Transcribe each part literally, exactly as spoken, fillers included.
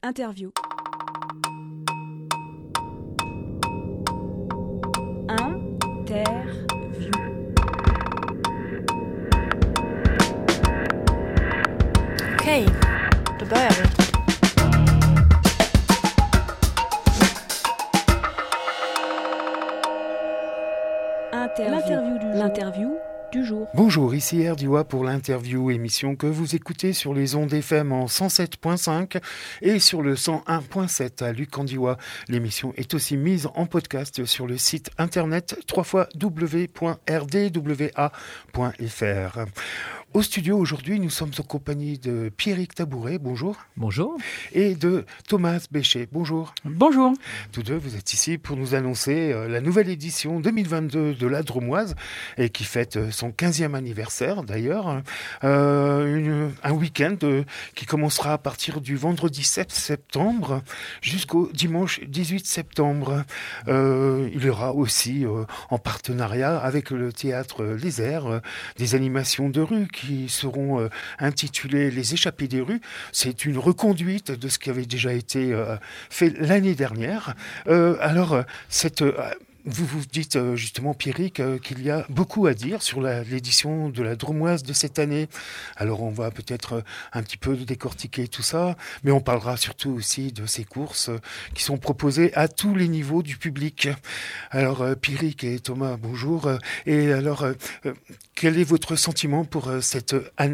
Interview. Interview. Okej, då börjar vi. Interview. L'interview du jour. L'interview du jour. Bonjour, ici Erdiwa pour l'interview, émission que vous écoutez sur les ondes F M en cent sept virgule cinq et sur le cent un virgule sept à Lucandiwa. L'émission est aussi mise en podcast sur le site internet w w w point r d w a point f r. Au studio aujourd'hui, nous sommes en compagnie de Pierrick Tabouret, bonjour. Bonjour. Et de Thomas Béchet, bonjour. Bonjour. Tous deux, vous êtes ici pour nous annoncer euh, la nouvelle édition deux mille vingt-deux de la Dromoise et qui fête son quinzième anniversaire d'ailleurs. Euh, une, un week-end euh, qui commencera à partir du vendredi sept septembre jusqu'au dimanche dix-huit septembre. Euh, il y aura aussi euh, en partenariat avec le théâtre Les Airs euh, des animations de rue qui seront euh, intitulées Les Échappées des rues. C'est une reconduite de ce qui avait déjà été euh, fait l'année dernière. Euh, alors, euh, cette... Euh, Vous vous dites euh, justement, Pierrick, euh, qu'il y a beaucoup à dire sur la, l'édition de la Dromoise de cette année. Alors on va peut-être euh, un petit peu décortiquer tout ça, mais on parlera surtout aussi de ces courses euh, qui sont proposées à tous les niveaux du public. Alors euh, Pierrick et Thomas, bonjour. Euh, et alors, euh, euh, quel est votre sentiment pour euh, cette année ?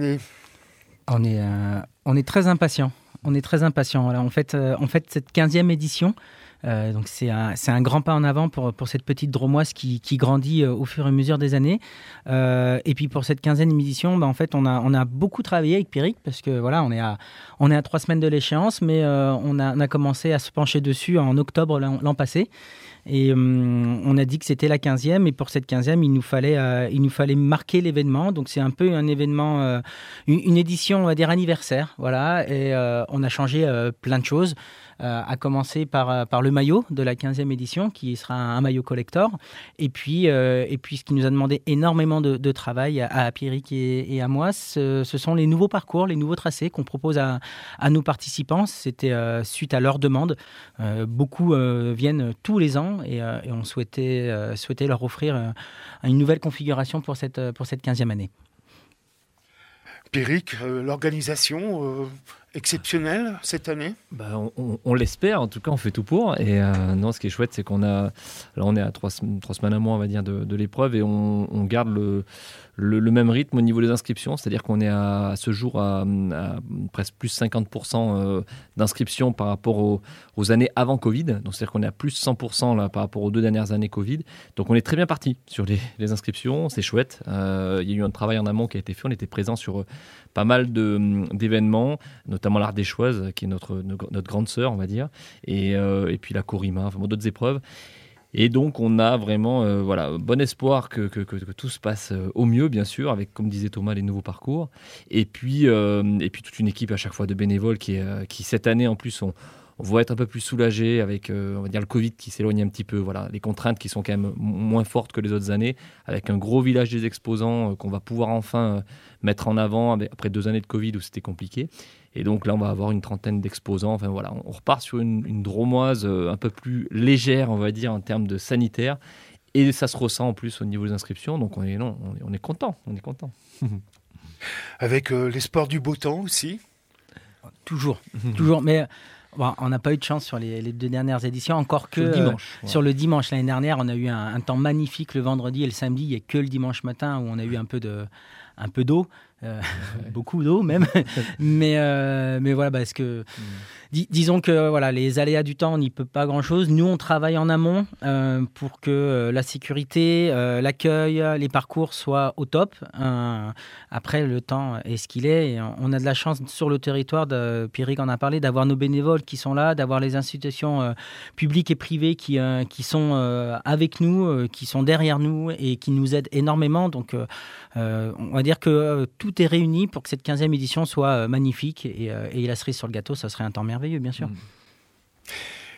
On est, euh, on est très impatients. On est très impatients. Voilà, on fête, euh, on fête cette quinzième édition. Euh, donc c'est un, c'est un grand pas en avant pour, pour cette petite Dromoise qui, qui grandit euh, au fur et à mesure des années. Euh, et puis pour cette quinzième édition, bah, en fait, on a, on a beaucoup travaillé avec Pierrick parce que voilà, on est à, on est à trois semaines de l'échéance, mais euh, on, a, on a commencé à se pencher dessus en octobre l'an, l'an passé. Et hum, on a dit que c'était la quinzième, et pour cette quinzième, il nous fallait, euh, il nous fallait marquer l'événement. Donc c'est un peu un événement, euh, une, une édition, on va dire, anniversaire. Voilà, et euh, on a changé euh, plein de choses. Euh, à commencer par, euh, par le maillot de la quinzième édition, qui sera un, un maillot collector. Et puis, euh, et puis, ce qui nous a demandé énormément de, de travail à, à Pierrick et, et à moi, ce, ce sont les nouveaux parcours, les nouveaux tracés qu'on propose à, à nos participants. C'était euh, suite à leur demande. Euh, beaucoup euh, viennent tous les ans et, euh, et on souhaitait, euh, souhaitait leur offrir euh, une nouvelle configuration pour cette, pour cette quinzième année. Pierrick, euh, l'organisation euh, exceptionnelle cette année ? Bah, on, on, on l'espère, en tout cas on fait tout pour. Et euh, non, ce qui est chouette, c'est qu'on a, là on est à trois, trois semaines à mois, on va dire, de, de l'épreuve, et on, on garde le, le, le même rythme au niveau des inscriptions, c'est-à-dire qu'on est à, à ce jour à, à presque plus cinquante pour cent d'inscriptions par rapport aux, aux années avant Covid. Donc c'est-à-dire qu'on est à plus cent pour cent là, par rapport aux deux dernières années Covid. Donc on est très bien parti sur les, les inscriptions, c'est chouette. Euh, il y a eu un travail en amont qui a été fait, on était présent sur pas mal de, d'événements, notamment l'Ardéchoise, qui est notre, notre grande sœur, on va dire, et, euh, et puis la Corima, enfin d'autres épreuves. Et donc, on a vraiment euh, voilà, bon espoir que, que, que, que tout se passe au mieux, bien sûr, avec, comme disait Thomas, les nouveaux parcours. Et puis, euh, et puis toute une équipe à chaque fois de bénévoles qui, euh, qui cette année, en plus, ont on va être un peu plus soulagé avec euh, on va dire le Covid qui s'éloigne un petit peu, voilà, les contraintes qui sont quand même m- moins fortes que les autres années, avec un gros village des exposants euh, qu'on va pouvoir enfin euh, mettre en avant avec, après deux années de Covid où c'était compliqué. Et donc là, on va avoir une trentaine d'exposants. Enfin voilà, on, on repart sur une, une Dromoise euh, un peu plus légère, on va dire, en termes de sanitaire. Et ça se ressent en plus au niveau des inscriptions. Donc on est non, on est, on est content, on est content. Avec euh, l'espoir du beau temps aussi. Toujours, toujours, mais. Bon, on n'a pas eu de chance sur les, les deux dernières éditions, encore que sur le dimanche. Euh, ouais. Sur le dimanche. L'année dernière, on a eu un, un temps magnifique le vendredi et le samedi. Il n'y a que le dimanche matin où on a eu un peu, de, un peu d'eau, euh, ouais. beaucoup d'eau même. mais, euh, mais voilà, parce que mmh. dis, disons que voilà, les aléas du temps, on n'y peut pas grand-chose. Nous, on travaille en amont euh, pour que euh, la sécurité, euh, l'accueil, les parcours soient au top. Euh, après, le temps est ce qu'il est. Et on a de la chance sur le territoire, de, Pierrick en a parlé, d'avoir nos bénévoles qui sont là, d'avoir les institutions euh, publiques et privées qui, euh, qui sont euh, avec nous, euh, qui sont derrière nous et qui nous aident énormément. Donc, euh, euh, on va dire que euh, tout est réuni pour que cette quinzième édition soit euh, magnifique. Et, euh, et la cerise sur le gâteau, ça serait un temps merveilleux, bien sûr. Mmh.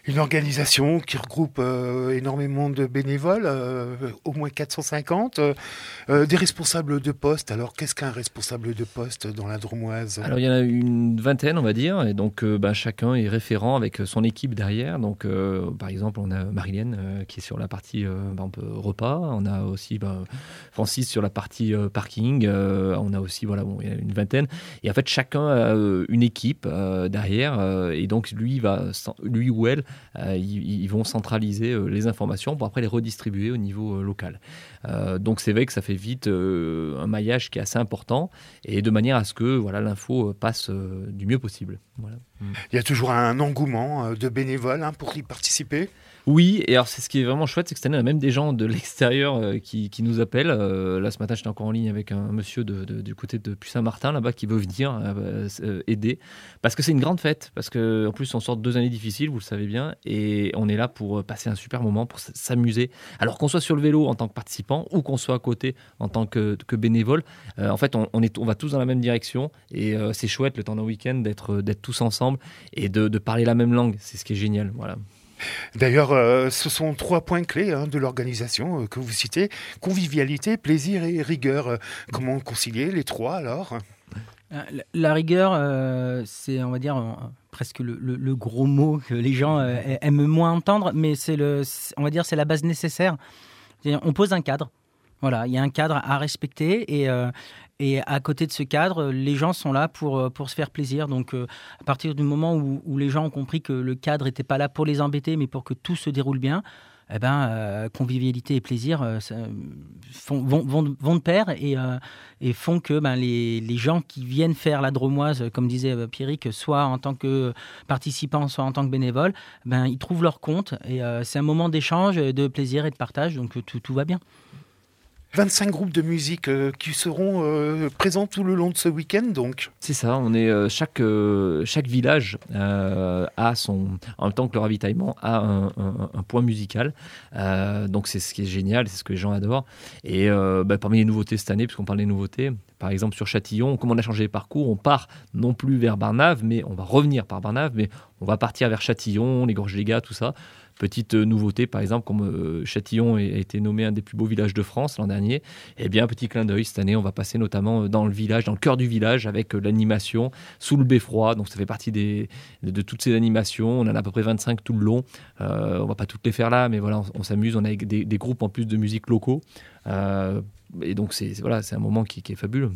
Une organisation qui regroupe euh, énormément de bénévoles, euh, au moins quatre cent cinquante, euh, euh, des responsables de poste. Alors, qu'est-ce qu'un responsable de poste dans la Drômoise ? Alors, il y en a une vingtaine, on va dire, et donc euh, bah, chacun est référent avec son équipe derrière. Donc, euh, par exemple, on a Marilène euh, qui est sur la partie euh, bah, un peu repas. On a aussi bah, Francis sur la partie euh, parking. Euh, on a aussi, voilà, bon, il y a une vingtaine. Et en fait, chacun a euh, une équipe euh, derrière, euh, et donc lui, va, lui ou elle, Euh, ils, ils vont centraliser euh, les informations pour après les redistribuer au niveau euh, local. Euh, donc c'est vrai que ça fait vite euh, un maillage qui est assez important et de manière à ce que voilà, l'info passe euh, du mieux possible. Voilà. Il y a toujours un engouement euh, de bénévoles hein, pour y participer. Oui, et alors c'est ce qui est vraiment chouette, c'est que cette année, on a même des gens de l'extérieur euh, qui, qui nous appellent. Euh, là, ce matin, j'étais encore en ligne avec un monsieur de, de, du côté de Puy-Saint-Martin, là-bas, qui veut venir euh, euh, aider. Parce que c'est une grande fête, parce qu'en plus, on sort de deux années difficiles, vous le savez bien, et on est là pour passer un super moment, pour s'amuser. Alors qu'on soit sur le vélo en tant que participant, ou qu'on soit à côté en tant que, que bénévole, euh, en fait, on, on, est, on va tous dans la même direction, et euh, c'est chouette, le temps d'un week-end, d'être, d'être tous ensemble, et de, de parler la même langue. C'est ce qui est génial, voilà. D'ailleurs, euh, ce sont trois points clés hein, de l'organisation euh, que vous citez. Convivialité, plaisir et rigueur. Euh, comment concilier les trois alors ? La, la rigueur, euh, c'est, on va dire, euh, presque le, le, le gros mot que les gens euh, aiment moins entendre, mais c'est, le, c'est, on va dire, c'est la base nécessaire. C'est-à-dire, on pose un cadre. Voilà, il y a un cadre à respecter et, euh, et à côté de ce cadre, les gens sont là pour, pour se faire plaisir. Donc, euh, à partir du moment où, où les gens ont compris que le cadre n'était pas là pour les embêter, mais pour que tout se déroule bien, eh ben, euh, convivialité et plaisir euh, ça, font, vont, vont, vont de pair et, euh, et font que ben, les, les gens qui viennent faire la Drômoise, comme disait euh, Pierrick, soit en tant que participants, soit en tant que bénévoles, ben, ils trouvent leur compte. Et euh, c'est un moment d'échange, de plaisir et de partage, donc tout, tout va bien. vingt-cinq groupes de musique euh, qui seront euh, présents tout le long de ce week-end, donc. C'est ça, on est, euh, chaque, euh, chaque village euh, a son, en même temps que le ravitaillement, a un, un, un point musical. Euh, donc c'est ce qui est génial, c'est ce que les gens adorent. Et euh, bah, parmi les nouveautés cette année, puisqu'on parle des nouveautés, par exemple sur Châtillon, comme on a changé les parcours, on part non plus vers Barnave, mais on va revenir par Barnave, mais on va partir vers Châtillon, les Gorges des Gats, tout ça. Petite nouveauté, par exemple, comme euh, Châtillon a été nommé un des plus beaux villages de France l'an dernier, eh bien, petit clin d'œil, cette année, on va passer notamment dans le village, dans le cœur du village, avec euh, l'animation sous le beffroi. Donc, ça fait partie des, de, de toutes ces animations. On en a à peu près vingt-cinq tout le long. Euh, on ne va pas toutes les faire là, mais voilà, on, on s'amuse. On a des, des groupes en plus de musique locaux. Euh, et donc, c'est, c'est, voilà, c'est un moment qui, qui est fabuleux.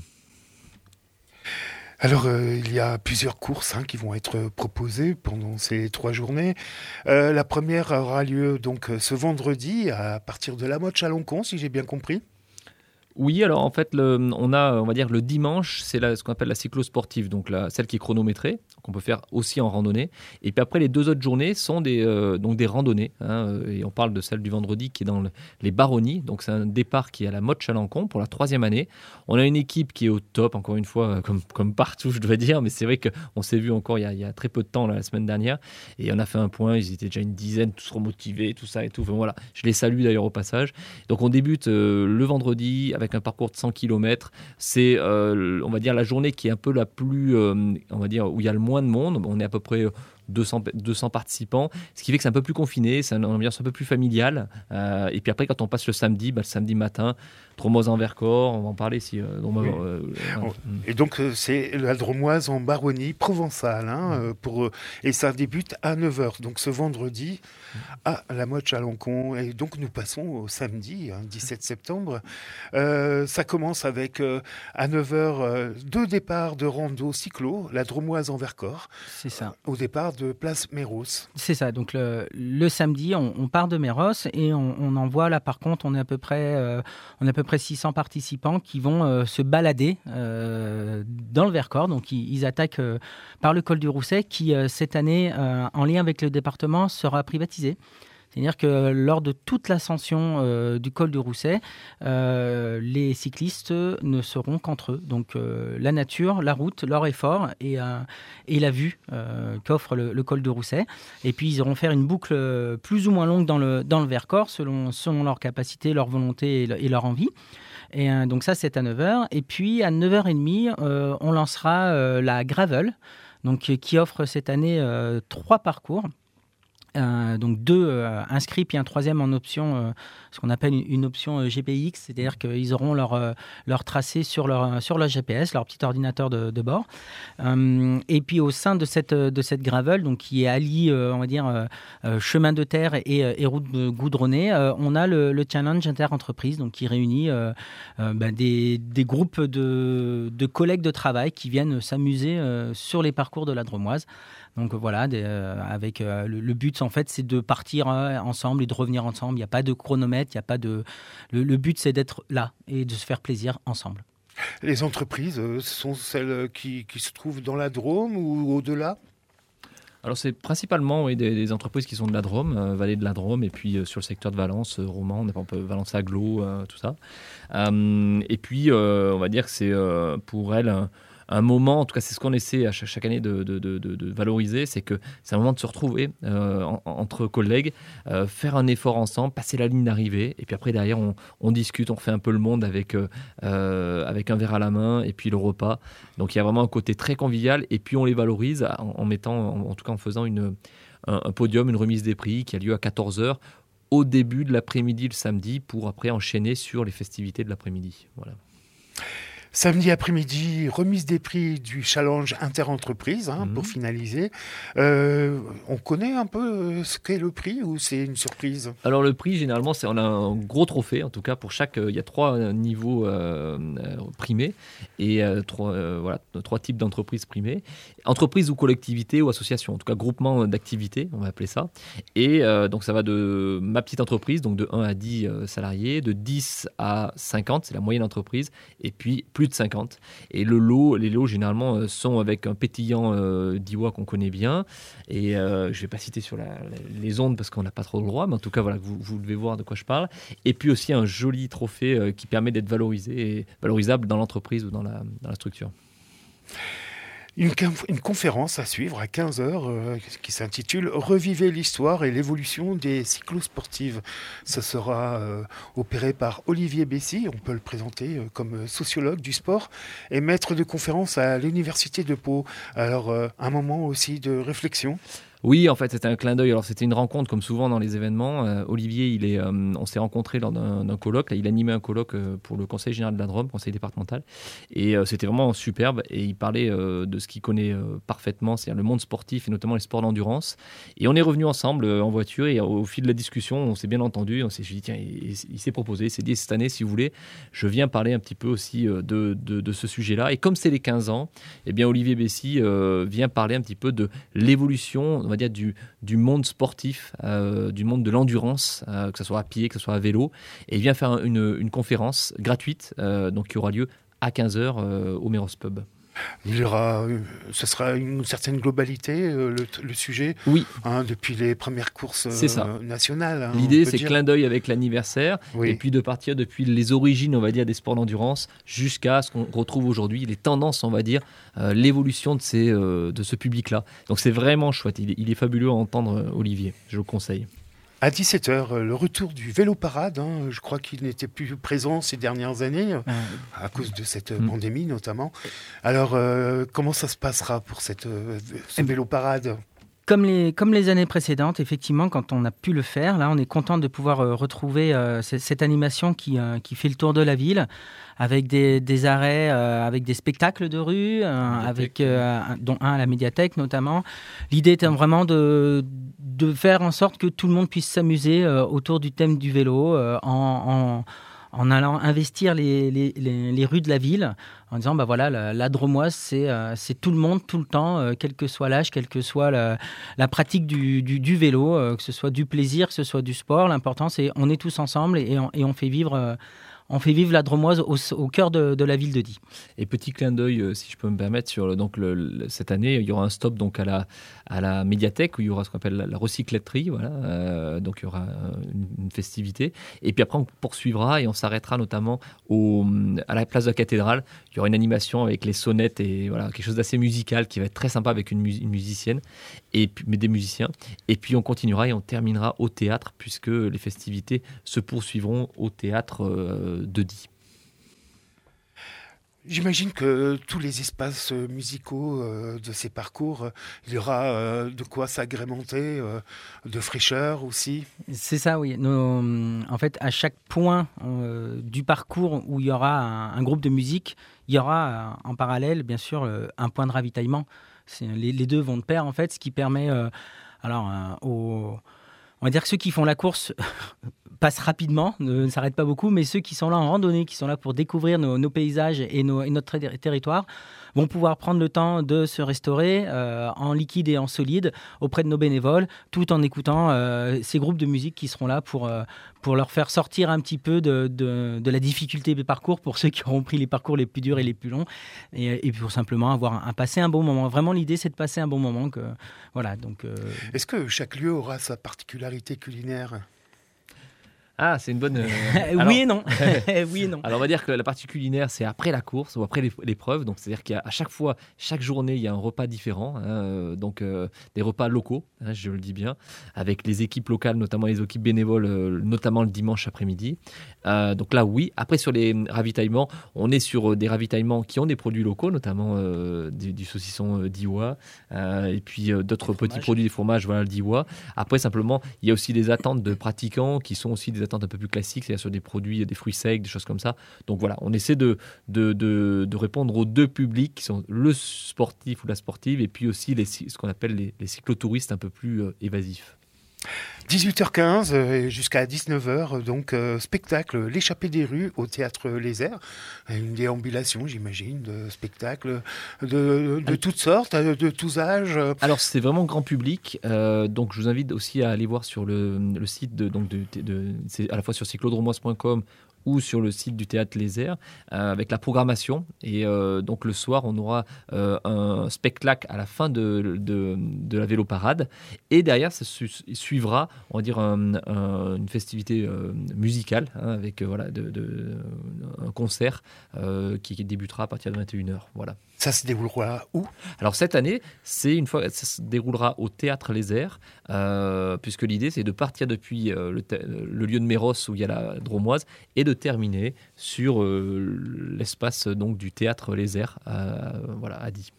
Alors, euh, il y a plusieurs courses hein, qui vont être proposées pendant ces trois journées. Euh, la première aura lieu donc ce vendredi à partir de la Motte-Chalancon, si j'ai bien compris. Oui, alors en fait, le, on a, on va dire, le dimanche, c'est la, ce qu'on appelle la cyclosportive, donc la, celle qui est chronométrée, qu'on peut faire aussi en randonnée. Et puis après, les deux autres journées sont des, euh, donc des randonnées. Hein, et on parle de celle du vendredi qui est dans le, les Baronnies. Donc c'est un départ qui est à la Motte-Chalancon pour la troisième année. On a une équipe qui est au top, encore une fois, comme, comme partout, je dois dire. Mais c'est vrai qu'on s'est vu encore il y a, il y a très peu de temps, là, la semaine dernière. Et on a fait un point, ils étaient déjà une dizaine, tous remotivés, tout ça et tout. Enfin, voilà. Je les salue d'ailleurs au passage. Donc on débute euh, le vendredi avec avec un parcours de cent kilomètres. C'est, euh, on va dire, la journée qui est un peu la plus, euh, on va dire, où il y a le moins de monde. On est à peu près deux cents, deux cents participants, ce qui fait que c'est un peu plus confiné, c'est une ambiance un peu plus familiale. Euh, et puis après, quand on passe le samedi, bah, le samedi matin, Drômoise en Vercors, on va en parler si. Euh, oui. euh, euh, et donc, euh, c'est la Drômoise en Baronnie provençale, hein, euh, pour, et ça débute à neuf heures, donc ce vendredi à la Motte-Chalancon. Et donc, nous passons au samedi, hein, dix-sept septembre. Euh, ça commence avec, euh, à neuf heures, euh, deux départs de rando cyclo, la Drômoise en Vercors. C'est ça. Euh, au départ de Place Méros. C'est ça. Donc, le, le samedi, on, on part de Méros et on, on envoie, là, par contre, on est à peu près, euh, on est à peu près six cents participants qui vont euh, se balader euh, dans le Vercors. Donc, ils, ils attaquent euh, par le col du Rousset qui, euh, cette année, euh, en lien avec le département, sera privatisé. C'est-à-dire que lors de toute l'ascension euh, du col du Rousset, euh, les cyclistes ne seront qu'entre eux. Donc euh, la nature, la route, leur effort et, euh, et la vue euh, qu'offre le, le col du Rousset. Et puis ils iront faire une boucle plus ou moins longue dans le, dans le Vercors selon, selon leur capacité, leur volonté et, le, et leur envie. Et euh, donc ça, c'est à neuf heures. Et puis à neuf heures trente, euh, on lancera euh, la Gravel, donc, qui offre cette année euh, trois parcours. euh, donc deux euh, inscrits, puis un troisième en option, euh, ce qu'on appelle une, une option euh, G P X, c'est-à-dire qu'ils auront leur, euh, leur tracé sur leur, sur leur G P S, leur petit ordinateur de, de bord. Euh, et puis au sein de cette, de cette gravel, donc, qui allie, euh, on va dire, euh, euh, chemin de terre et, et route goudronnée, euh, on a le, le challenge inter-entreprise, donc qui réunit euh, euh, bah, des, des groupes de, de collègues de travail qui viennent s'amuser euh, sur les parcours de la Dromoise. Donc voilà, des, euh, avec euh, le, le but en fait, c'est de partir euh, ensemble et de revenir ensemble. Il n'y a pas de chronomètre, il y a pas de. Le, le but, c'est d'être là et de se faire plaisir ensemble. Les entreprises, euh, sont celles qui, qui se trouvent dans la Drôme ou au-delà ? Alors c'est principalement oui, des, des entreprises qui sont de la Drôme, euh, vallée de la Drôme, et puis euh, sur le secteur de Valence, euh, Romand, on peut Valence Aglo, euh, tout ça. Euh, et puis euh, on va dire que c'est euh, pour elles un, un moment, en tout cas c'est ce qu'on essaie à chaque, chaque année de, de, de, de valoriser, c'est que c'est un moment de se retrouver euh, en, entre collègues, euh, faire un effort ensemble, passer la ligne d'arrivée, et puis après derrière on, on discute, on fait un peu le monde avec, euh, avec un verre à la main, et puis le repas. Donc il y a vraiment un côté très convivial, et puis on les valorise en, en mettant, en, en tout cas en faisant une, un, un podium, une remise des prix qui a lieu à quatorze heures au début de l'après-midi le samedi, pour après enchaîner sur les festivités de l'après-midi. Voilà. Samedi après-midi, remise des prix du challenge inter-entreprise, hein, mmh. pour finaliser. Euh, on connaît un peu ce qu'est le prix ou c'est une surprise ? Alors le prix, généralement, c'est, on a un gros trophée. En tout cas, pour chaque, il y a trois niveaux euh, primés et euh, trois, euh, voilà, trois types d'entreprises primées. Entreprise ou collectivité ou association, en tout cas groupement d'activités, on va appeler ça. Et euh, donc ça va de ma petite entreprise, donc de un à dix euh, salariés, de dix à cinquante, c'est la moyenne entreprise, et puis plus de cinquante. Et le lot, les lots généralement sont avec un pétillant euh, d'I W A qu'on connaît bien. Et euh, je ne vais pas citer sur la, la, les ondes parce qu'on n'a pas trop le droit, mais en tout cas, voilà, vous, vous devez voir de quoi je parle. Et puis aussi un joli trophée euh, qui permet d'être valorisé et valorisable dans l'entreprise ou dans la, dans la structure. Une, une conférence à suivre à quinze heures euh, qui s'intitule « Revivez l'histoire et l'évolution des cyclosportives ». Ce sera euh, opéré par Olivier Bessy, on peut le présenter euh, comme sociologue du sport et maître de conférence à l'Université de Pau. Alors, euh, un moment aussi de réflexion. Oui, en fait, c'était un clin d'œil. Alors, c'était une rencontre, comme souvent dans les événements. Euh, Olivier, il est, euh, on s'est rencontrés lors d'un, d'un colloque. Là, il animait un colloque euh, pour le Conseil général de la Drôme, conseil départemental. Et euh, c'était vraiment superbe. Et il parlait euh, de ce qu'il connaît euh, parfaitement, c'est-à-dire le monde sportif et notamment les sports d'endurance. Et on est revenus ensemble euh, en voiture. Et au, au fil de la discussion, on s'est bien entendu. On s'est dit, tiens, il, il s'est proposé, il s'est dit, cette année, si vous voulez, je viens parler un petit peu aussi euh, de, de, de ce sujet-là. Et comme c'est les quinze ans, eh bien, Olivier Bessy euh, vient parler un petit peu de l'évolution, on va dire, du, du monde sportif, euh, du monde de l'endurance, euh, que ce soit à pied, que ce soit à vélo. Et il vient faire une, une conférence gratuite, euh, donc qui aura lieu à quinze heures euh, au Méros Pub. Il y aura, ce sera une certaine globalité, euh, le, le sujet, oui. hein, depuis les premières courses euh, nationales. Hein, L'idée, c'est dire. clin d'œil avec l'anniversaire, oui. et puis de partir depuis les origines, on va dire, des sports d'endurance, jusqu'à ce qu'on retrouve aujourd'hui, les tendances, on va dire, euh, l'évolution de, ces, euh, de ce public-là. Donc c'est vraiment chouette, il est, il est fabuleux à entendre, euh, Olivier, je le conseille. À dix-sept heures, le retour du vélo parade. Hein, je crois qu'il n'était plus présent ces dernières années, euh, à cause de cette mmh. pandémie notamment. Alors, euh, comment ça se passera pour cette, euh, ce vélo parade ? Comme les, comme les années précédentes, effectivement, quand on a pu le faire, là, on est content de pouvoir euh, retrouver euh, c- cette animation qui, euh, qui fait le tour de la ville, avec des, des arrêts, euh, avec des spectacles de rue, euh, avec, euh, dont un à la médiathèque notamment. L'idée était vraiment de, de faire en sorte que tout le monde puisse s'amuser euh, autour du thème du vélo, euh, en, en en allant investir les, les, les, les rues de la ville, en disant, bah voilà, la, la Dromoise, c'est, euh, c'est tout le monde, tout le temps, euh, quel que soit l'âge, quelle que soit la, la pratique du, du, du vélo, euh, que ce soit du plaisir, que ce soit du sport. L'important, c'est on est tous ensemble et, et, on, et on fait vivre... Euh, On fait vivre la Dromoise au, au cœur de, de la ville de Die. Et petit clin d'œil, euh, si je peux me permettre, sur donc le, le, cette année, il y aura un stop donc à la, à la médiathèque où il y aura ce qu'on appelle la, la recycletterie. Voilà, euh, donc il y aura une, une festivité. Et puis après, on poursuivra et on s'arrêtera notamment au, à la place de la cathédrale. Il y aura une animation avec les sonnettes et voilà, quelque chose d'assez musical qui va être très sympa avec une, mus- une musicienne, et, mais des musiciens. Et puis on continuera et on terminera au théâtre puisque les festivités se poursuivront au théâtre euh, de Die. J'imagine que tous les espaces musicaux euh, de ces parcours, il y aura euh, de quoi s'agrémenter, euh, de fraîcheur aussi. C'est ça, oui. Nos, en fait, à chaque point euh, du parcours où il y aura un, un groupe de musique, il y aura euh, en parallèle, bien sûr, euh, un point de ravitaillement. C'est, les, les deux vont de pair, en fait, ce qui permet, euh, alors, euh, aux, on va dire que ceux qui font la course passent rapidement, ne, ne s'arrêtent pas beaucoup, mais ceux qui sont là en randonnée, qui sont là pour découvrir nos, nos paysages et, nos, et notre ter- territoire, vont pouvoir prendre le temps de se restaurer euh, en liquide et en solide auprès de nos bénévoles, tout en écoutant euh, ces groupes de musique qui seront là pour, euh, pour leur faire sortir un petit peu de, de, de la difficulté des parcours pour ceux qui auront pris les parcours les plus durs et les plus longs, et, et pour simplement avoir un, un, passer un bon moment. Vraiment, l'idée, c'est de passer un bon moment. Que, voilà, donc, euh... Est-ce que chaque lieu aura sa particularité culinaire ? Ah, c'est une bonne. Euh... oui Alors... et non. oui et non. Alors, on va dire que la partie culinaire, c'est après la course ou après l'épreuve. Donc, c'est-à-dire qu'à chaque fois, chaque journée, il y a un repas différent. Hein, donc, euh, des repas locaux, hein, je le dis bien, avec les équipes locales, notamment les équipes bénévoles, euh, notamment le dimanche après-midi. Euh, donc là, oui. Après, sur les ravitaillements, on est sur des ravitaillements qui ont des produits locaux, notamment euh, du, du saucisson euh, d'Iwa, euh, et puis euh, d'autres petits fromage. produits, des fromages, voilà, d'Iwa. Après, simplement, il y a aussi des attentes de pratiquants qui sont aussi des attentes un peu plus classiques, c'est-à-dire sur des produits, des fruits secs, des choses comme ça. Donc voilà, on essaie de, de, de, de répondre aux deux publics qui sont le sportif ou la sportive, et puis aussi les, ce qu'on appelle les, les cyclotouristes un peu plus euh, évasifs. dix-huit heures quinze euh, jusqu'à dix-neuf heures, donc euh, spectacle L'échappée des rues au Théâtre Les Airs. Une déambulation, j'imagine, de spectacles de, de toutes sortes, de, de tous âges. Alors, c'est vraiment grand public. Euh, donc, je vous invite aussi à aller voir sur le, le site, de, donc de, de, de, c'est à la fois sur cyclodromoise point com ou sur le site du Théâtre Les Airs, euh, avec la programmation. Et euh, donc, le soir, on aura euh, un spectacle à la fin de, de, de la vélo-parade. Et derrière, ça su- suivra, on va dire, un, un, une festivité euh, musicale, hein, avec euh, voilà, de, de, un concert euh, qui, qui débutera à partir de vingt et une heures. Voilà. Ça se déroulera où ? Alors cette année, c'est une fois, ça se déroulera au Théâtre Les Airs, euh, puisque l'idée c'est de partir depuis euh, le, te- le lieu de Méros où il y a la Dromoise et de terminer sur euh, l'espace donc du Théâtre Les Airs, euh, voilà, à Die.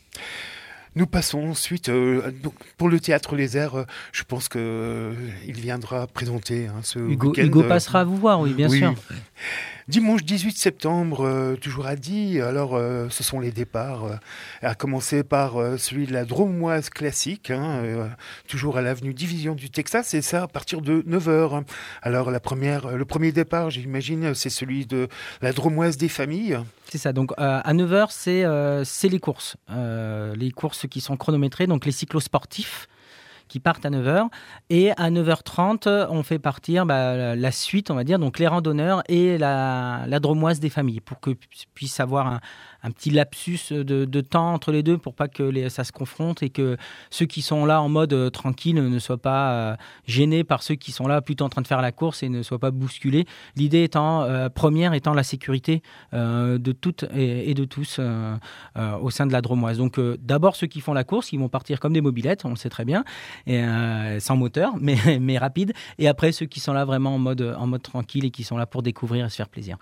Nous passons ensuite euh, donc pour le Théâtre Les Airs. Euh, je pense qu'il euh, viendra présenter hein, ce Hugo, week-end. Hugo passera vous voir, oui, bien oui. sûr. Dimanche dix-huit septembre, euh, toujours à Die. Alors, euh, ce sont les départs, euh, à commencer par euh, celui de la Dromoise classique, hein, euh, toujours à l'avenue Division du Texas, et ça à partir de neuf heures. Alors, la première, le premier départ, j'imagine, c'est celui de la Dromoise des familles. C'est ça, donc euh, à neuf heures, c'est, euh, c'est les courses. Euh, les courses qui sont chronométrées, donc les cyclosportifs qui partent à neuf heures. Et à neuf heures trente, on fait partir bah, la suite, on va dire, donc les randonneurs et la, la dromoise des familles, pour que puisse avoir un, un petit lapsus de, de temps entre les deux, pour pas que les, ça se confronte et que ceux qui sont là en mode euh, tranquille ne soient pas euh, gênés par ceux qui sont là plutôt en train de faire la course et ne soient pas bousculés. L'idée étant, euh, première étant la sécurité euh, de toutes et, et de tous euh, euh, au sein de la dromoise. Donc euh, d'abord ceux qui font la course, ils vont partir comme des mobylettes, on le sait très bien, et, euh, sans moteur, mais, mais rapide. Et après, ceux qui sont là vraiment en mode, en mode tranquille et qui sont là pour découvrir et se faire plaisir.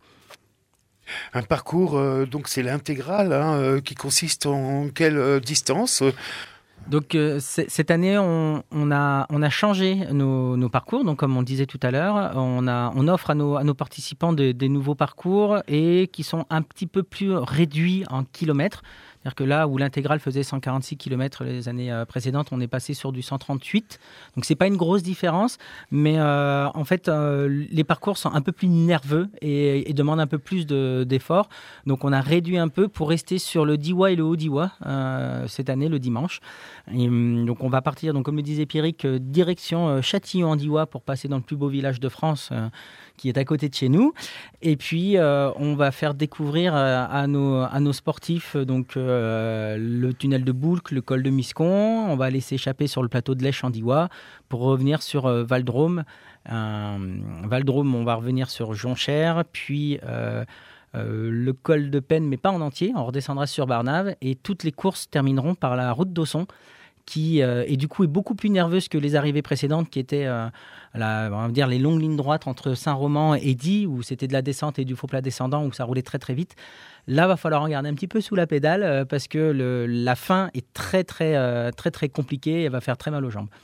Un parcours, euh, donc c'est l'intégrale, hein, euh, qui consiste en quelle euh, distance ? Donc euh, cette année, on, on, a, on a changé nos, nos parcours. Donc comme on le disait tout à l'heure, on, a, on offre à nos, à nos participants de, des nouveaux parcours et qui sont un petit peu plus réduits en kilomètres. C'est-à-dire que là où l'intégrale faisait cent quarante-six kilomètres les années précédentes, on est passé sur du cent trente-huit. Donc c'est pas une grosse différence, mais euh, en fait euh, les parcours sont un peu plus nerveux et, et demandent un peu plus de, d'efforts. Donc on a réduit un peu pour rester sur le Diois et le Haut-Diois euh, cette année, le dimanche. Et, donc on va partir, donc, comme le disait Pierrick, euh, direction euh, Châtillon-en-Diois pour passer dans le plus beau village de France euh, qui est à côté de chez nous. Et puis euh, on va faire découvrir euh, à, nos, à nos sportifs donc, euh, le tunnel de Boulques, le col de Miscon. On va aller s'échapper sur le plateau de Lèche en Diois pour revenir sur euh, Val-Drôme. Euh, Val-Drôme, on va revenir sur Jonchère, puis... Euh, Euh, le col de Penne, mais pas en entier. On redescendra sur Barnave et toutes les courses termineront par la route d'Ausson, qui euh, et du coup est beaucoup plus nerveuse que les arrivées précédentes qui étaient euh, la, on va dire les longues lignes droites entre Saint-Roman et Die où c'était de la descente et du faux plat descendant où ça roulait très très vite. Là, va falloir regarder un petit peu sous la pédale euh, parce que le, la fin est très très euh, très très compliquée et va faire très mal aux jambes.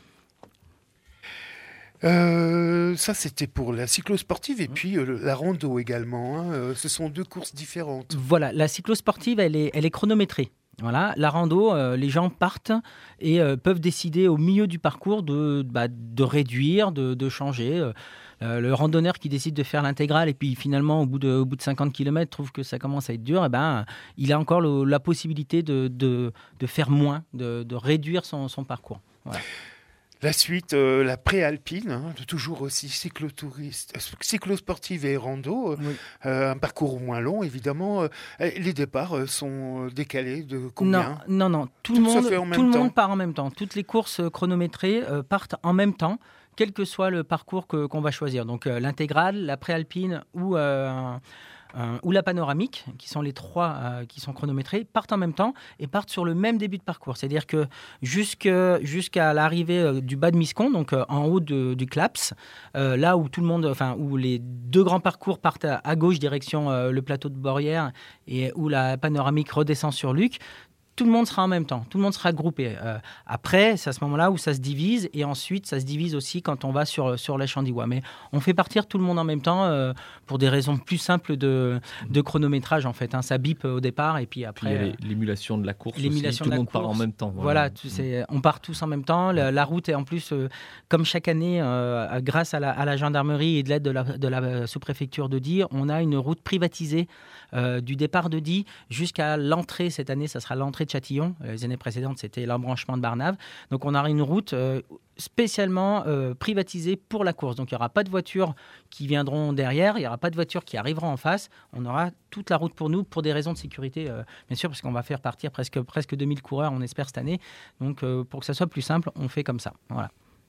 Euh, ça, c'était pour la cyclosportive et puis euh, la rando également. Hein. Euh, ce sont deux courses différentes. Voilà, la cyclosportive, elle est, elle est chronométrée. Voilà, la rando, euh, les gens partent et euh, peuvent décider au milieu du parcours de, bah, de réduire, de, de changer. Euh, le randonneur qui décide de faire l'intégrale et puis finalement, au bout de, au bout de cinquante kilomètres, trouve que ça commence à être dur, et ben, il a encore le, la possibilité de, de, de faire moins, de, de réduire son, son parcours. Voilà. La suite, euh, la préalpine, hein, toujours aussi cyclotouriste, cyclosportive et rando, Oui. euh, un parcours moins long évidemment. Euh, les départs euh, sont décalés de combien ? Non, non, non. Tout, Tout le monde, se fait en même tout le temps. monde part en même temps. Toutes les courses chronométrées euh, partent en même temps, quel que soit le parcours que, qu'on va choisir. Donc euh, l'intégrale, la préalpine ou euh, Euh, ou la panoramique, qui sont les trois euh, qui sont chronométrés, partent en même temps et partent sur le même début de parcours. C'est-à-dire que jusque, jusqu'à l'arrivée euh, du bas de Miscon, donc euh, en haut de, du Claps, euh, là où tout le monde, enfin où les deux grands parcours partent à, à gauche direction euh, le plateau de Borrières et où la panoramique redescend sur Luc. Tout le monde sera en même temps, tout le monde sera groupé. Euh, après, c'est à ce moment-là où ça se divise, et ensuite, ça se divise aussi quand on va sur, sur la Chandiwa. Mais on fait partir tout le monde en même temps euh, pour des raisons plus simples de, de chronométrage, en fait. Hein. Ça bip au départ, et puis après... Puis il y a les, l'émulation de la course l'émulation aussi, tout le monde course. part en même temps. Voilà, voilà c'est, on part tous en même temps. La, la route est en plus, euh, comme chaque année, euh, grâce à la, à la gendarmerie et de l'aide de la, de la sous-préfecture de Die, on a une route privatisée euh, du départ de Die jusqu'à l'entrée. Cette année, ça sera l'entrée de Châtillon. Les années précédentes, c'était l'embranchement de Barnave. Donc, on aura une route euh, spécialement euh, privatisée pour la course. Donc, il n'y aura pas de voitures qui viendront derrière. Il n'y aura pas de voitures qui arriveront en face. On aura toute la route pour nous, pour des raisons de sécurité, euh, bien sûr, parce qu'on va faire partir presque, presque deux mille coureurs, on espère, cette année. Donc, euh, pour que ça soit plus simple, on fait comme ça. Voilà.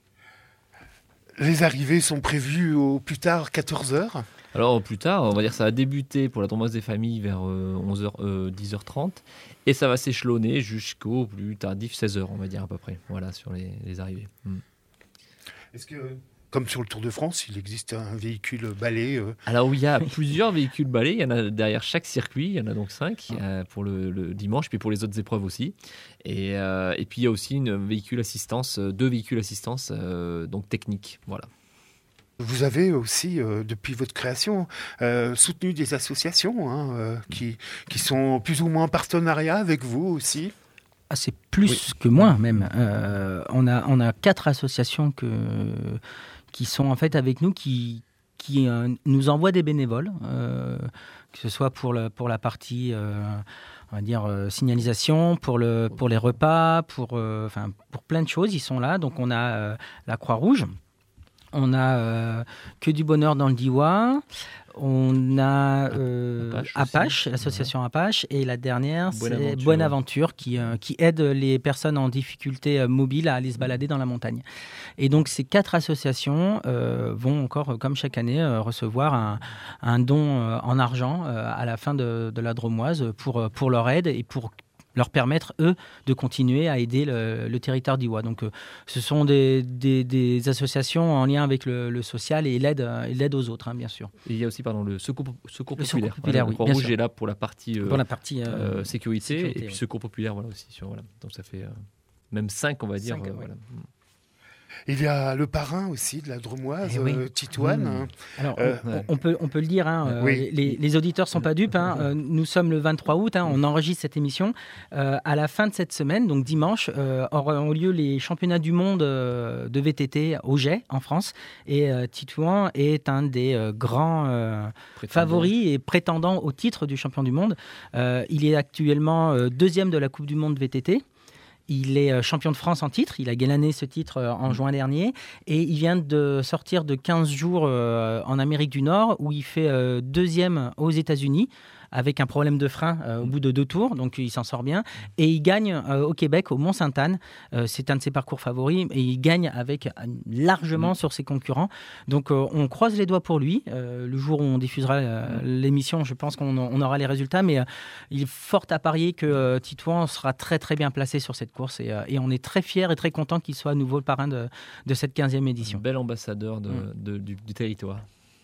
Les arrivées sont prévues au plus tard quatorze heures. Alors, plus tard, on va dire que ça va débuter pour la Drômoise des familles vers euh, onze heures, euh, dix heures trente et ça va s'échelonner jusqu'au plus tardif seize heures, on va dire à peu près, voilà, sur les, les arrivées. Mm. Est-ce que, comme sur le Tour de France, il existe un véhicule balai euh... Alors, oui, il y a plusieurs véhicules balais, il y en a derrière chaque circuit, il y en a donc cinq ah. euh, pour le, le dimanche, puis pour les autres épreuves aussi. Et, euh, et puis, il y a aussi une véhicule assistance, deux véhicules assistance, euh, donc techniques, voilà. Vous avez aussi, euh, depuis votre création, euh, soutenu des associations hein, euh, qui, qui sont plus ou moins en partenariat avec vous aussi. Ah, c'est plus oui. que moins même. Euh, on, a, on a quatre associations que, qui sont en fait avec nous, qui, qui euh, nous envoient des bénévoles, euh, que ce soit pour, le, pour la partie... Euh, on va dire euh, signalisation, pour, le, pour les repas, pour, euh, enfin, pour plein de choses, ils sont là. Donc on a euh, la Croix-Rouge. On a euh, Que du bonheur dans le Diois. On a euh, Apache, Apache l'association ouais. Apache. Et la dernière, Bonaventure, c'est Bonaventure, ouais. qui, euh, qui aide les personnes en difficulté euh, mobile à aller se balader dans la montagne. Et donc, ces quatre associations euh, vont encore, comme chaque année, euh, recevoir un, un don euh, en argent euh, à la fin de, de la Drômoise pour, pour leur aide et pour leur permettre, eux, de continuer à aider le, le territoire d'Iwa. Donc, euh, ce sont des, des, des associations en lien avec le, le social et l'aide, euh, et l'aide aux autres, hein, bien sûr. Et il y a aussi pardon, le secours, secours le populaire. Secours populaire, voilà, oui, le Croix-Rouge est là pour la partie, euh, pour la partie euh, euh, sécurité, sécurité, et puis oui. secours populaire, voilà, aussi. Sur, voilà. Donc, ça fait euh, même cinq, on va dire. Cinq, euh, ouais. voilà. Il y a le parrain aussi de la Drômoise, eh oui. euh, Titoine. Mmh. Alors, euh, on, on, peut, on peut le dire, hein, oui. les, les auditeurs ne sont pas dupes. Hein, euh, nous sommes le vingt-trois août, hein, on enregistre cette émission. Euh, à la fin de cette semaine, donc dimanche, euh, auront lieu les championnats du monde euh, de V T T au Jet, en France. Et euh, Titouan est un des euh, grands euh, favoris et prétendants au titre du champion du monde. Euh, il est actuellement euh, deuxième de la Coupe du monde V T T. Il est champion de France en titre, il a gagné ce titre en juin dernier et il vient de sortir de quinze jours en Amérique du Nord où il fait deuxième aux États-Unis avec un problème de frein euh, au bout de deux tours, donc il s'en sort bien. Et il gagne euh, au Québec, au Mont-Sainte-Anne. Euh, c'est un de ses parcours favoris et il gagne avec largement mmh. sur ses concurrents. Donc euh, on croise les doigts pour lui. Euh, le jour où on diffusera euh, l'émission, je pense qu'on on aura les résultats, mais euh, il est fort à parier que euh, Titouan sera très très bien placé sur cette course et, euh, et on est très fiers et très contents qu'il soit à nouveau le parrain de, de cette quinzième édition. Un bel ambassadeur de, mmh. de, du, du territoire.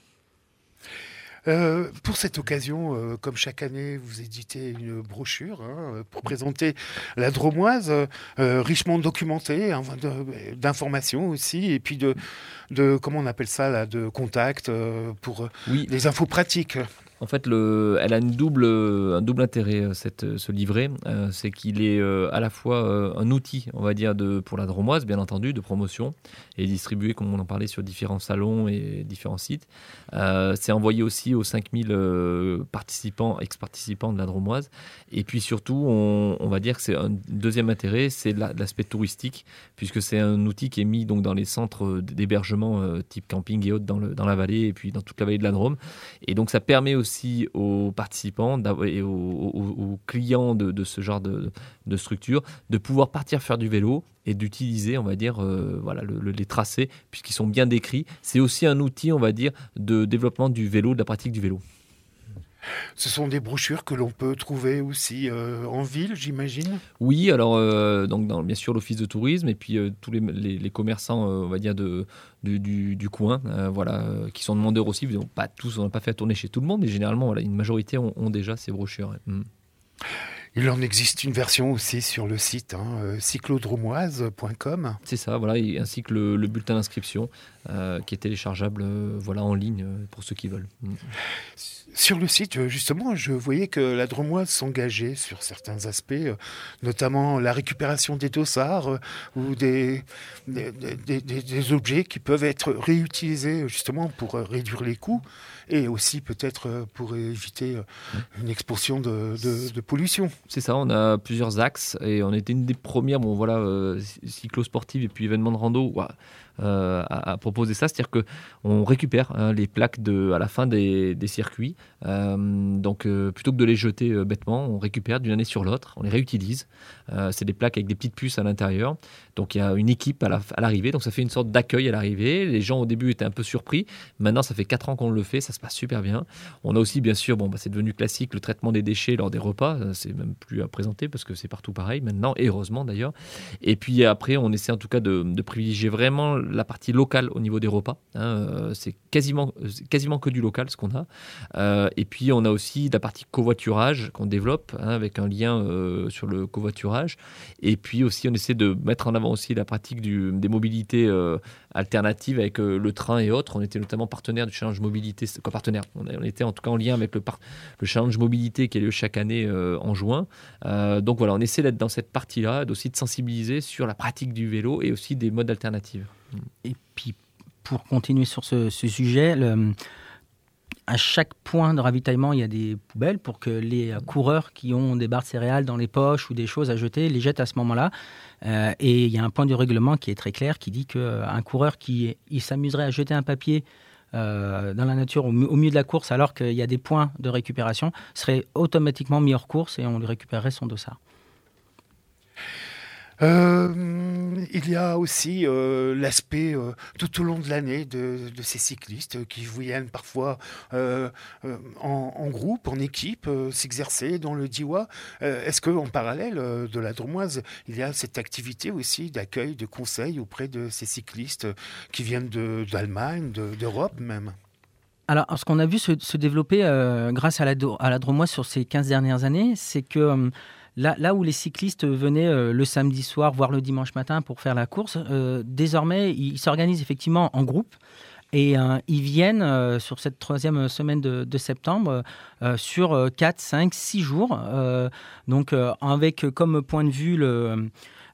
Euh, pour cette occasion, euh, comme chaque année, vous éditez une brochure hein, pour présenter la Dromoise, euh, richement documentée, hein, de, d'informations aussi, et puis de, de comment on appelle ça, là, de contacts euh, pour oui. des infos pratiques. En fait, le, elle a une double, un double intérêt, cette, ce livret. Euh, c'est qu'il est euh, à la fois euh, un outil, on va dire, de, pour la Dromoise, bien entendu, de promotion, et distribué, comme on en parlait, sur différents salons et différents sites. Euh, c'est envoyé aussi aux cinq mille euh, participants, ex-participants de la Dromoise. Et puis surtout, on, on va dire que c'est un deuxième intérêt, c'est la, l'aspect touristique, puisque c'est un outil qui est mis donc, dans les centres d'hébergement euh, type camping et autres dans, le, dans la vallée, et puis dans toute la vallée de la Drôme. Et donc, ça permet aussi aussi aux participants et aux, aux, aux clients de, de ce genre de, de structure de pouvoir partir faire du vélo et d'utiliser, on va dire, euh, voilà, le, le, les tracés, puisqu'ils sont bien décrits. C'est aussi un outil, on va dire, de développement du vélo, de la pratique du vélo. Ce sont des brochures que l'on peut trouver aussi euh, en ville, j'imagine. Oui, alors euh, donc dans, bien sûr l'office de tourisme et puis euh, tous les, les, les commerçants, euh, on va dire de, de du, du coin, euh, voilà, euh, qui sont demandeurs aussi. Ils n'ont pas tous, on n'a pas fait tourner chez tout le monde, mais généralement, voilà, une majorité ont, ont déjà ces brochures. Mmh. Il en existe une version aussi sur le site hein, cyclodromoise point com. C'est ça, voilà, ainsi que le, le bulletin d'inscription euh, qui est téléchargeable euh, voilà, en ligne euh, pour ceux qui veulent. Mmh. Sur le site, justement, je voyais que la Dromoise s'engageait sur certains aspects, notamment la récupération des dossards ou des, des, des, des, des objets qui peuvent être réutilisés justement pour réduire les coûts et aussi peut-être pour éviter une expansion de, de, de pollution. C'est ça, on a plusieurs axes et on était une des premières, bon voilà, euh, cyclo-sportive et puis événements de rando. Wow. Euh, à, à proposer ça, c'est-à-dire qu'on récupère hein, les plaques de, à la fin des, des circuits. Euh, donc, euh, plutôt que de les jeter euh, bêtement, on récupère d'une année sur l'autre, on les réutilise. Euh, c'est des plaques avec des petites puces à l'intérieur. Donc, il y a une équipe à, la, à l'arrivée. Donc, ça fait une sorte d'accueil à l'arrivée. Les gens, au début, étaient un peu surpris. Maintenant, ça fait quatre ans qu'on le fait. Ça se passe super bien. On a aussi, bien sûr, bon, bah, c'est devenu classique, le traitement des déchets lors des repas. C'est même plus à présenter parce que c'est partout pareil maintenant, et heureusement d'ailleurs. Et puis après, on essaie en tout cas de, de privilégier vraiment la partie locale au niveau des repas. Hein, euh, c'est quasiment, quasiment que du local ce qu'on a. Euh, et puis on a aussi la partie covoiturage qu'on développe hein, avec un lien euh, sur le covoiturage. Et puis aussi on essaie de mettre en avant aussi la pratique du, des mobilités euh, alternatives avec euh, le train et autres. On était notamment partenaire du Challenge Mobilité. Quoi, partenaire on, a, on était en tout cas en lien avec le, par, le Challenge Mobilité qui a lieu chaque année euh, en juin. Euh, donc voilà, on essaie d'être dans cette partie-là, aussi de sensibiliser sur la pratique du vélo et aussi des modes alternatifs. Et puis, pour continuer sur ce, ce sujet, le, à chaque point de ravitaillement, il y a des poubelles pour que les coureurs qui ont des barres de céréales dans les poches ou des choses à jeter les jettent à ce moment-là. Euh, et il y a un point du règlement qui est très clair qui dit qu'un coureur qui il s'amuserait à jeter un papier euh, dans la nature au, au milieu de la course alors qu'il y a des points de récupération serait automatiquement mis hors course et on lui récupérerait son dossard. Euh, il y a aussi euh, l'aspect euh, tout au long de l'année de, de ces cyclistes qui viennent parfois euh, euh, en, en groupe, en équipe, euh, s'exercer dans le Diois. Euh, est-ce qu'en parallèle euh, de la Dromoise, il y a cette activité aussi d'accueil, de conseil auprès de ces cyclistes qui viennent de, d'Allemagne, de, d'Europe même ? Alors, ce qu'on a vu se, se développer euh, grâce à la, à la Dromoise sur ces quinze dernières années, c'est que euh, Là, là où les cyclistes venaient euh, le samedi soir, voire le dimanche matin pour faire la course, euh, désormais, ils s'organisent effectivement en groupe et euh, ils viennent euh, sur cette troisième semaine de, de septembre euh, sur quatre, cinq, six jours. Euh, donc, euh, avec comme point de vue le...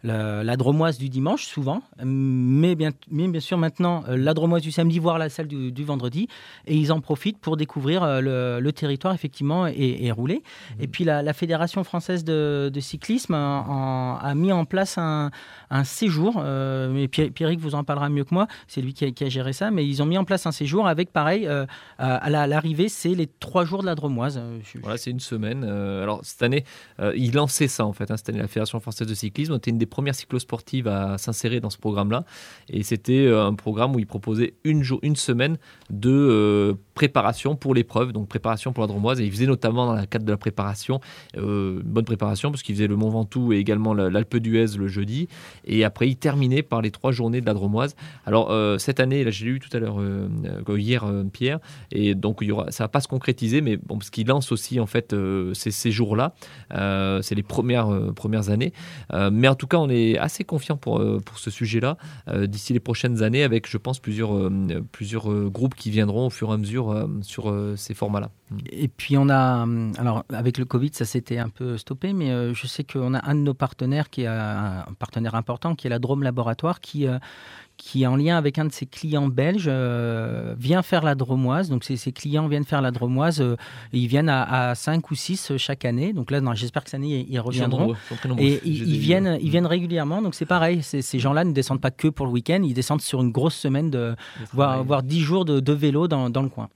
la, la Dromoise du dimanche, souvent, mais bien, mais bien sûr maintenant la Dromoise du samedi, voire la salle du, du vendredi, et ils en profitent pour découvrir le, le territoire, effectivement, et, et rouler. Mmh. Et puis la, la Fédération française de, de cyclisme a, a, a mis en place un, un séjour, euh, mais Pierrick vous en parlera mieux que moi, c'est lui qui a, qui a géré ça, mais ils ont mis en place un séjour avec, pareil, euh, à, la, à l'arrivée, c'est les trois jours de la Dromoise. Je... Voilà, c'est une semaine. Euh, alors, cette année, euh, ils lançaient ça, en fait, hein, cette année, la Fédération française de cyclisme. On était une des premières cyclosportives à s'insérer dans ce programme-là. Et c'était un programme où ils proposaient une, jour, une semaine de euh, préparation pour l'épreuve, donc préparation pour la Dromoise. Et ils faisaient notamment dans le cadre de la préparation, euh, une bonne préparation, parce qu'ils faisaient le Mont Ventoux et également l'Alpe d'Huez le jeudi. Et après, ils terminaient par les trois journées de la Dromoise. Alors, euh, cette année, là, j'ai eu tout à l'heure, euh, hier, euh, Pierre, et donc il y aura, ça ne va pas se concrétiser, mais bon, parce qu'ils lancent aussi, en fait, euh, ces, ces jours-là. Euh, c'est les premières, euh, premières années. Euh, mais en tout cas, on est assez confiant pour, euh, pour ce sujet-là euh, d'ici les prochaines années, avec, je pense, plusieurs, euh, plusieurs euh, groupes qui viendront au fur et à mesure euh, sur euh, ces formats-là. Et puis on a, alors avec le Covid, ça s'était un peu stoppé, mais euh, je sais qu'on a un de nos partenaires qui est un partenaire important, qui est la Drôme Laboratoire, qui euh, qui, en lien avec un de ses clients belges, euh, vient faire la Dromoise. Donc, ses, ses clients viennent faire la Dromoise. Euh, et ils viennent à, à cinq ou six chaque année. Donc là, non, j'espère que cette année, ils reviendront. Ils sont nombreux, et ils, ils, viennent, ils viennent régulièrement. Donc, c'est pareil. C'est, ces gens-là ne descendent pas que pour le week-end. Ils descendent sur une grosse semaine, de, voire, voire dix jours de, de vélo dans, dans le coin.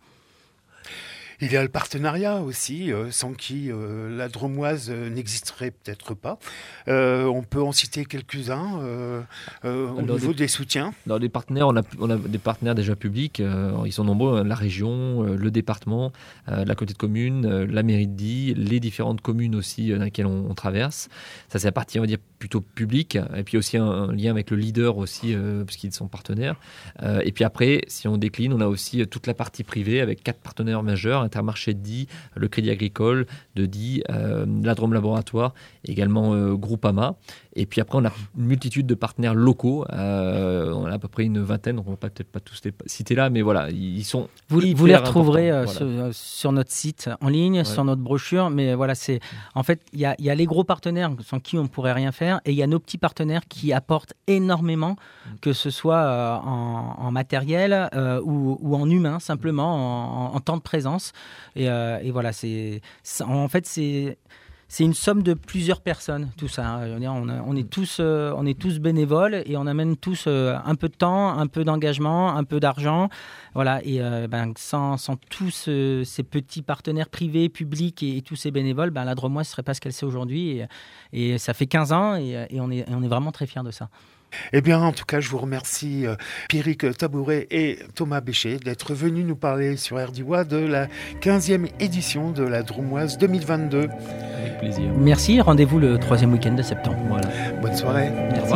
Il y a le partenariat aussi, euh, sans qui euh, la Dromoise euh, n'existerait peut-être pas. Euh, on peut en citer quelques-uns euh, euh, au dans niveau des, des soutiens. Dans les partenaires, on a, on a des partenaires déjà publics. Euh, ils sont nombreux, hein, la région, euh, le département, euh, la communauté de communes, euh, la mairie de Die, les différentes communes aussi euh, dans lesquelles on, on traverse. Ça, c'est la partie, on va dire, plutôt publique. Et puis aussi un, un lien avec le leader aussi, euh, parce qu'ils sont partenaires. Euh, et puis après, si on décline, on a aussi toute la partie privée avec quatre partenaires majeurs, Intermarché de Die, le Crédit Agricole de Die, euh, la Drôme Laboratoire, également euh, Groupama. Et puis après, on a une multitude de partenaires locaux. Euh, on a à peu près une vingtaine, donc on ne va peut-être pas tous les citer là, mais voilà, ils sont Vous, vous les retrouverez euh, voilà. sur, sur notre site en ligne, ouais. sur notre brochure. Mais voilà, c'est en fait, il y a, y a les gros partenaires sans qui on ne pourrait rien faire, et il y a nos petits partenaires qui apportent énormément, mmh. que ce soit euh, en, en matériel euh, ou, ou en humain, simplement, en, en temps de présence. Et, euh, et voilà, c'est, c'est en fait, c'est C'est une somme de plusieurs personnes, tout ça. On, a, on, est, tous, euh, on est tous bénévoles et on amène tous euh, un peu de temps, un peu d'engagement, un peu d'argent. Voilà. Et euh, ben, sans, sans tous euh, ces petits partenaires privés, publics et, et tous ces bénévoles, ben, la Dromoise ne serait pas ce qu'elle sait aujourd'hui. Et, et ça fait quinze ans et, et, on est, et on est vraiment très fiers de ça. Eh bien, en tout cas, je vous remercie euh, Pierrick Tabouret et Thomas Béchet d'être venus nous parler sur R D W A de la quinzième édition de la Dromoise deux mille vingt-deux. Avec plaisir. Merci, rendez-vous le troisième week-end de septembre. Voilà. Bonne soirée. Merci.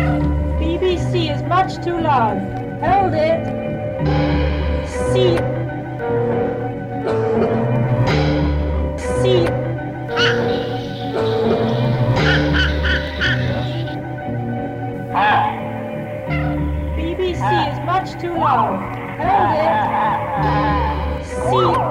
B B C is much too loud. Hold it. C. C. B B C is much too loud. Hold it. C.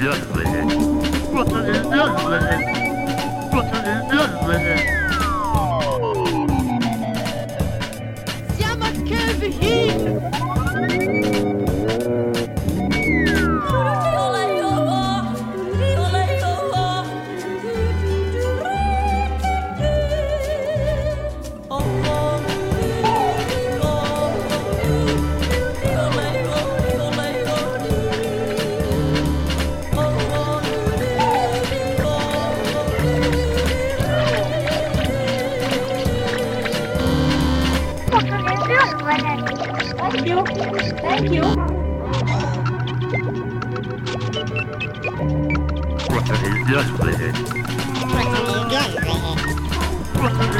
What is it? Thank you. Thank you. What are you just